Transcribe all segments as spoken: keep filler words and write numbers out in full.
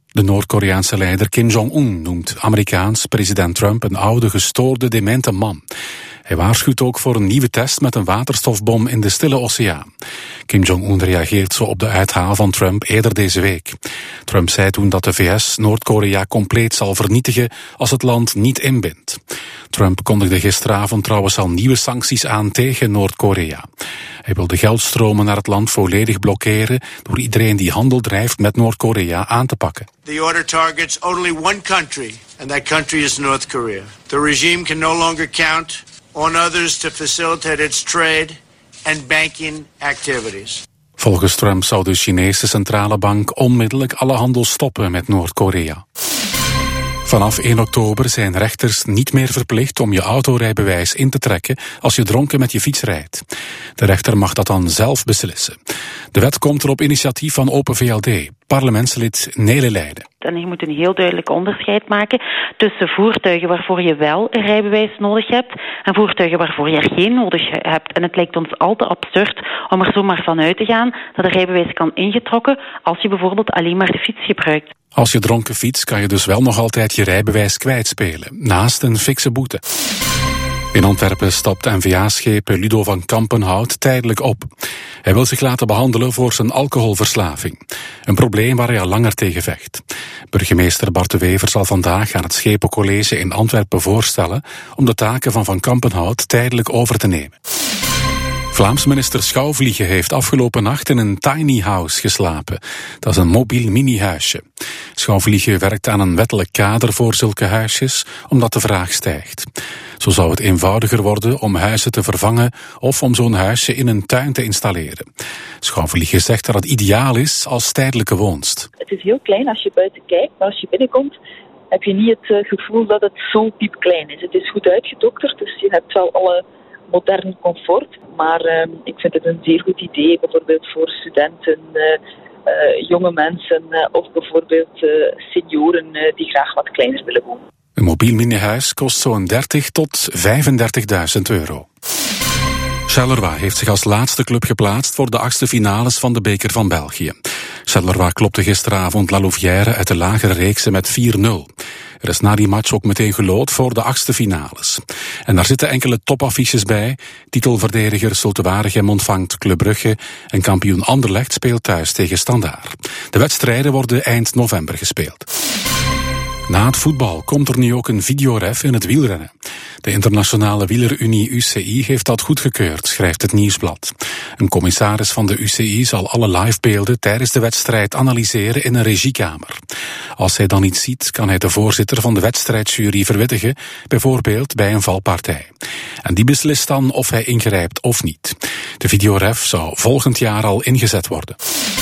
De Noord-Koreaanse leider Kim Jong-un noemt Amerikaans president Trump een oude, gestoorde, demente man. Hij waarschuwt ook voor een nieuwe test met een waterstofbom in de Stille Oceaan. Kim Jong-un reageert zo op de uithaal van Trump eerder deze week. Trump zei toen dat de V S Noord-Korea compleet zal vernietigen als het land niet inbindt. Trump kondigde gisteravond trouwens al nieuwe sancties aan tegen Noord-Korea. Hij wil de geldstromen naar het land volledig blokkeren door iedereen die handel drijft met Noord-Korea aan te pakken. The order targets only one country, and that country is North Korea. The regime can no longer count on others to facilitate its trade and banking activities. Volgens Trump zou de Chinese centrale bank onmiddellijk alle handel stoppen met Noord-Korea. Vanaf één oktober zijn rechters niet meer verplicht om je autorijbewijs in te trekken als je dronken met je fiets rijdt. De rechter mag dat dan zelf beslissen. De wet komt er op initiatief van Open V L D, parlementslid Nele Leijden. En je moet een heel duidelijk onderscheid maken tussen voertuigen waarvoor je wel een rijbewijs nodig hebt en voertuigen waarvoor je er geen nodig hebt. En het lijkt ons al te absurd om er zomaar van uit te gaan dat een rijbewijs kan ingetrokken als je bijvoorbeeld alleen maar de fiets gebruikt. Als je dronken fietst kan je dus wel nog altijd je rijbewijs kwijtspelen, naast een fikse boete. In Antwerpen stapt N V A-schepen Ludo van Kampenhout tijdelijk op. Hij wil zich laten behandelen voor zijn alcoholverslaving. Een probleem waar hij al langer tegen vecht. Burgemeester Bart de Wever zal vandaag aan het Schepencollege in Antwerpen voorstellen om de taken van Van Kampenhout tijdelijk over te nemen. Vlaams minister Schouwvliegen heeft afgelopen nacht in een tiny house geslapen. Dat is een mobiel mini-huisje. Schouwvliegen werkt aan een wettelijk kader voor zulke huisjes, omdat de vraag stijgt. Zo zou het eenvoudiger worden om huizen te vervangen of om zo'n huisje in een tuin te installeren. Schouwvliegen zegt dat het ideaal is als tijdelijke woonst. Het is heel klein als je buiten kijkt, maar als je binnenkomt heb je niet het gevoel dat het zo piepklein is. Het is goed uitgedokterd, dus je hebt wel alle modern comfort, maar uh, ik vind het een zeer goed idee, bijvoorbeeld voor studenten, uh, uh, jonge mensen uh, of bijvoorbeeld uh, senioren uh, die graag wat kleiner willen wonen. Een mobiel minihuis kost zo'n dertig tot vijfendertigduizend euro. Charleroi heeft zich als laatste club geplaatst voor de achtste finales van de Beker van België. Charleroi klopte gisteravond La Louvière uit de lagere reeksen met vier nul. Er is na die match ook meteen gelood voor de achtste finales. En daar zitten enkele topaffiches bij. Titelverdediger Zulte Waregem ontvangt Club Brugge en kampioen Anderlecht speelt thuis tegen Standaard. De wedstrijden worden eind november gespeeld. Na het voetbal komt er nu ook een videoref in het wielrennen. De Internationale Wielerunie U C I heeft dat goedgekeurd, schrijft het Nieuwsblad. Een commissaris van de U C I zal alle livebeelden tijdens de wedstrijd analyseren in een regiekamer. Als hij dan iets ziet, kan hij de voorzitter van de wedstrijdjury verwittigen, bijvoorbeeld bij een valpartij. En die beslist dan of hij ingrijpt of niet. De videoref zou volgend jaar al ingezet worden.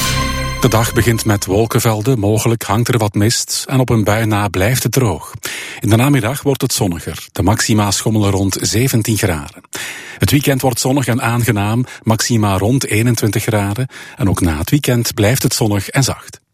De dag begint met wolkenvelden, mogelijk hangt er wat mist en op een bui na blijft het droog. In de namiddag wordt het zonniger, de maxima schommelen rond zeventien graden. Het weekend wordt zonnig en aangenaam, maxima rond eenentwintig graden en ook na het weekend blijft het zonnig en zacht.